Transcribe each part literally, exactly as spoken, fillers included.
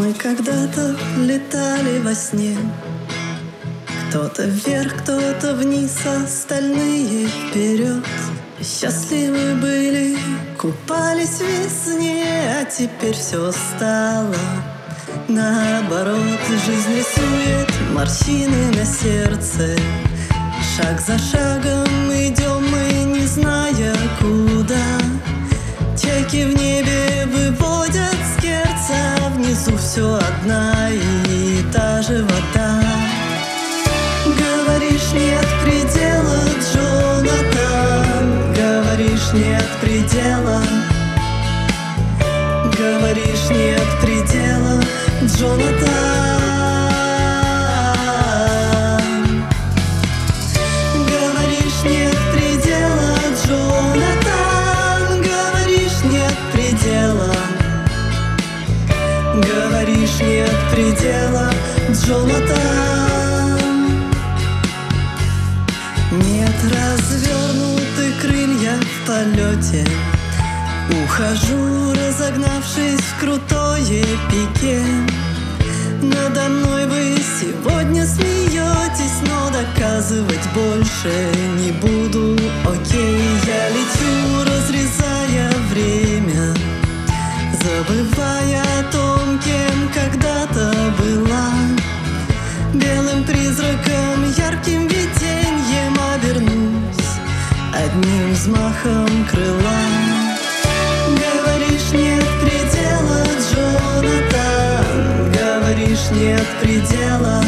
Мы когда-то летали во сне, кто-то вверх, кто-то вниз, остальные вперед. Счастливы были, купались в весне, а теперь все стало наоборот. Жизнь рисует морщины на сердце, шаг за шагом идем мы, не зная куда. Чайки в небе выводят скерца, внизу все одна и та же вода. Говоришь, нет предела, Джонатан, говоришь, нет предела. Говоришь, нет предела, Джонатан. Говоришь, нет предела, Джонатан, говоришь, нет предела. Говоришь, нет предела, Джонатан. Нет развернутых крылья в полете, ухожу, разогнавшись в крутое пике. Надо мной вы сегодня смеетесь, но доказывать больше не буду. Окей, я лечу, разрезая время, забывая о том, кем когда-то была. Белым призраком, ярким виденьем обернусь одним взмахом крыла. Говоришь, нет предела, Джонатан, говоришь, нет предела.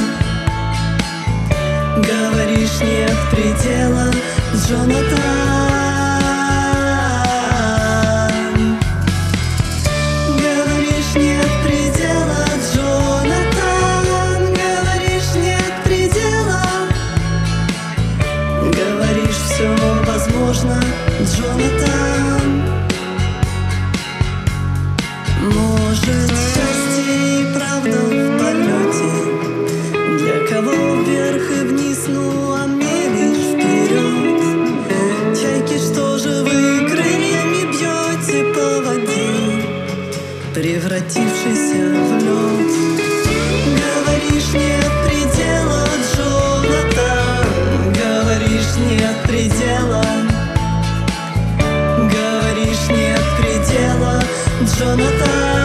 Говоришь, нет предела, Джонатан. Говоришь, нет предела, Джонатан, говоришь, нет предела. Говоришь, все возможно, Джонатан. Может, счастье и правда в полете, для кого вверх и вниз, ну а мне лишь вперед. Чайки, что же вы крыльями бьете по воде, превратившейся в лед? Говоришь, нет предела, Джонатан, говоришь, нет предела. Говоришь, нет предела, Джонатан.